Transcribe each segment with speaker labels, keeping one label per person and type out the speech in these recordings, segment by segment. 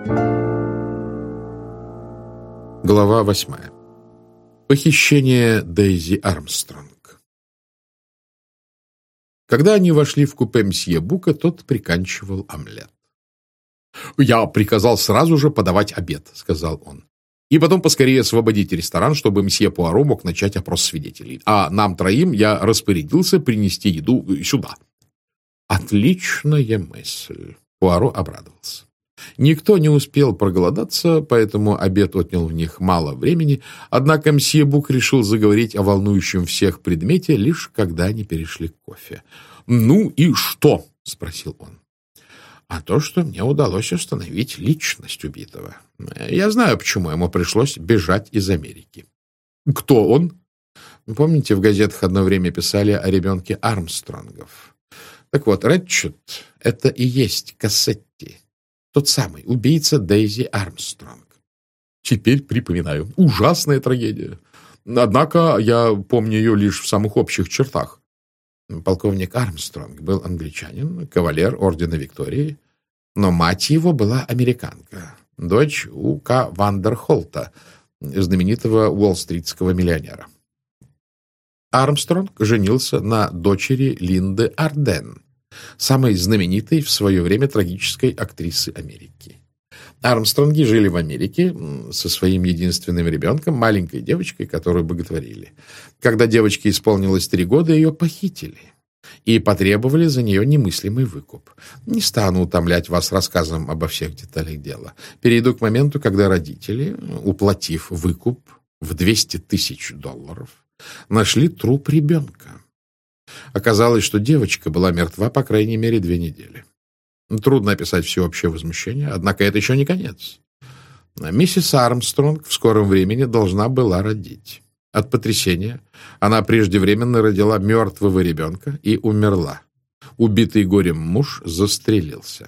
Speaker 1: Глава 8. Похищение Дейзи Армстронг. Когда они вошли в купе мсье Бука, тот приканчивал омлет. «Я приказал сразу же подавать обед», — сказал он. «И потом поскорее освободить ресторан, чтобы мсье Пуаро мог начать опрос свидетелей. А нам троим я распорядился принести еду сюда». «Отличная мысль», — Пуаро обрадовался. Никто не успел проголодаться, поэтому обед отнял у них мало времени, однако мсье Бук решил заговорить о волнующем всех предмете, лишь когда они перешли к кофе. «Ну и что?» — спросил он. «А то, что мне удалось установить личность убитого. Я знаю, почему ему пришлось бежать из Америки». «Кто он?» Помните, в газетах одно время писали о ребенке Армстронгов? Так вот, Рэтчет — это и есть Кассетти. Тот самый убийца Дейзи Армстронг. Теперь припоминаю. Ужасная трагедия. Однако я помню ее лишь в самых общих чертах. Полковник Армстронг был англичанин, кавалер ордена Виктории, но мать его была американка, дочь У.К. Вандерхолта, знаменитого уолл-стритского миллионера. Армстронг женился на дочери Линды Арден, самой знаменитой в свое время трагической актрисы Америки. Армстронги жили в Америке со своим единственным ребенком, маленькой девочкой, которую боготворили. Когда девочке исполнилось 3 года, ее похитили и потребовали за нее немыслимый выкуп. Не стану утомлять вас рассказом обо всех деталях дела. Перейду к моменту, когда родители, уплатив выкуп в $200 000, нашли труп ребенка. Оказалось, что девочка была мертва по крайней мере 2 недели. Трудно описать всеобщее возмущение, однако это еще не конец. Миссис Армстронг в скором времени должна была родить. От потрясения она преждевременно родила мертвого ребенка и умерла. Убитый горем муж застрелился.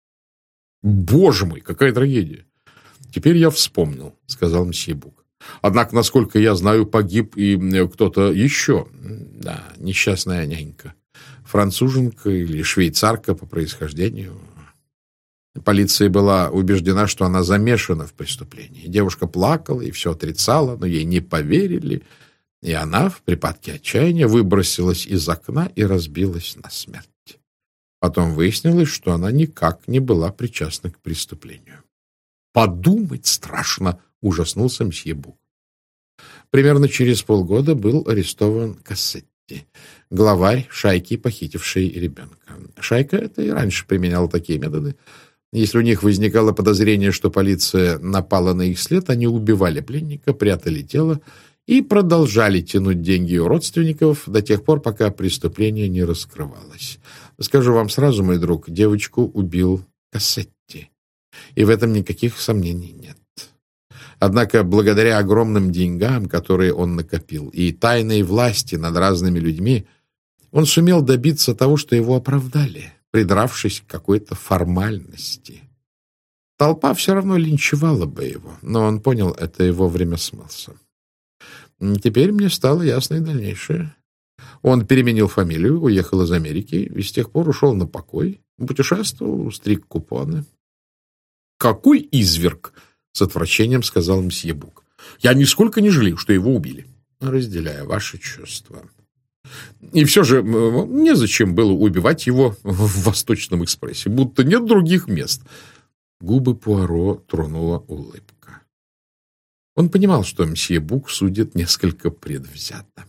Speaker 1: «Боже мой, какая трагедия! Теперь я вспомнил», — сказал мсье Бук. «Однако, насколько я знаю, погиб и кто-то еще. Да, несчастная нянька. Француженка или швейцарка по происхождению. Полиция была убеждена, что она замешана в преступлении. Девушка плакала и все отрицала, но ей не поверили, и она в припадке отчаяния выбросилась из окна и разбилась насмерть. Потом выяснилось, что она никак не была причастна к преступлению». «Подумать страшно!» — ужаснулся мсье Бук. Примерно через полгода был арестован Кассетти, главарь шайки, похитившей ребенка. Шайка эта и раньше применяла такие методы. Если у них возникало подозрение, что полиция напала на их след, они убивали пленника, прятали тело и продолжали тянуть деньги у родственников до тех пор, пока преступление не раскрывалось. Скажу вам сразу, мой друг, девочку убил Кассетти, и в этом никаких сомнений нет. Однако, благодаря огромным деньгам, которые он накопил, и тайной власти над разными людьми, он сумел добиться того, что его оправдали, придравшись к какой-то формальности. Толпа все равно линчевала бы его, но он понял это и вовремя смылся. Теперь мне стало ясно и дальнейшее. Он переменил фамилию, уехал из Америки и с тех пор ушел на покой, путешествовал, стриг купоны. «Какой изверг!» — с отвращением сказал мсье Бук. «Я нисколько не жалею, что его убили». «Разделяю ваши чувства. И все же незачем было убивать его в Восточном экспрессе, будто нет других мест». Губы Пуаро тронула улыбка. Он понимал, что мсье Бук судит несколько предвзято.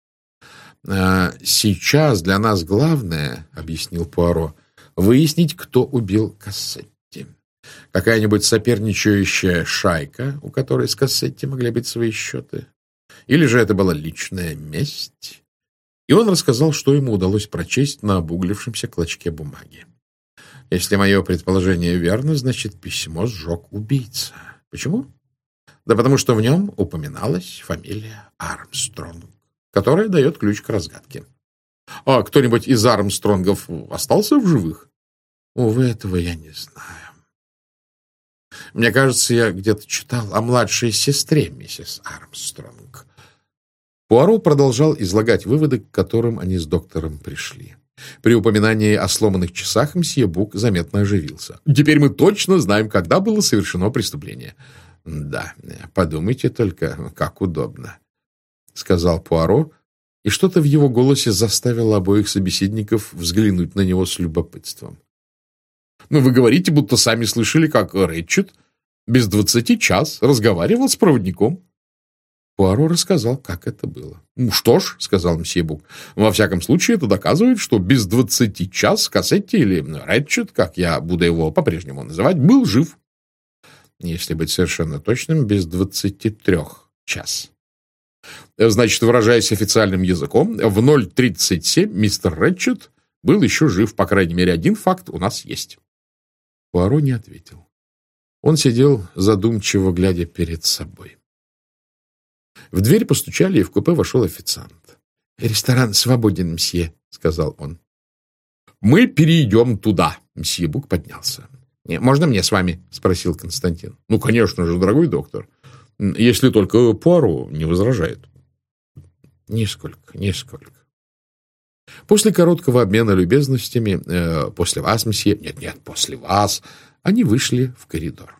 Speaker 1: «Сейчас для нас главное, — объяснил Пуаро, — выяснить, кто убил Кассетти. Какая-нибудь соперничающая шайка, у которой с Кассетти могли быть свои счеты? Или же это была личная месть?» И он рассказал, что ему удалось прочесть на обуглившемся клочке бумаги. «Если мое предположение верно, значит, письмо сжег убийца. Почему? Да потому что в нем упоминалась фамилия Армстронг, которая дает ключ к разгадке. А кто-нибудь из Армстронгов остался в живых? Увы, этого я не знаю. Мне кажется, я где-то читал о младшей сестре миссис Армстронг». Пуаро продолжал излагать выводы, к которым они с доктором пришли. При упоминании о сломанных часах мсье Бук заметно оживился. «Теперь мы точно знаем, когда было совершено преступление». «Да, подумайте только, как удобно», — сказал Пуаро, и что-то в его голосе заставило обоих собеседников взглянуть на него с любопытством. «Но вы говорите, будто сами слышали, как Рэтчет без 20 час разговаривал с проводником». Пуаро рассказал, как это было. «Ну что ж», — сказал мсье Бук, — «во всяком случае это доказывает, что без 20 час Кассетти или Рэтчет, как я буду его по-прежнему называть, был жив». Если быть совершенно точным, без 23 час. Значит, выражаясь официальным языком, в 0:37 мистер Рэтчет был еще жив. По крайней мере, один факт у нас есть. Пуаро не ответил. Он сидел задумчиво, глядя перед собой. В дверь постучали, и в купе вошел официант. «Ресторан свободен, мсье», — сказал он. «Мы перейдем туда», — мсье Бук поднялся. «Можно мне с вами?» — спросил Константин. «Ну, конечно же, дорогой доктор. Если только Пуаро не возражает». «Нисколько, нисколько». После короткого обмена любезностями, после вас, мсье, нет, после вас, они вышли в коридор.